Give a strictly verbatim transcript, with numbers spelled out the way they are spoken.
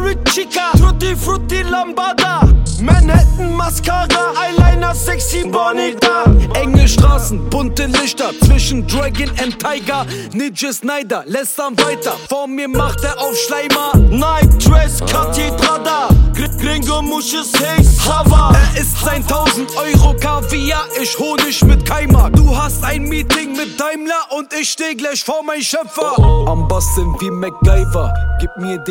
mit Chica, Tutti Frutti Lambada, Manhattan Mascara, Eyeliner sexy Bonita. Enge Straßen, bunte Lichter zwischen Dragon and Tiger. Ninja Snyder lässt dann weiter, vor mir macht er auf Schleimer. Night Dress, Cartier Prada, Gringo Musches Haze Hava. Er isst sein tausend Euro Kaviar, ich Honig mit Keimer. Du hast ein Meeting mit Daimler und ich steh gleich vor mein Schöpfer. Am Bass sind wie MacGyver, gib mir den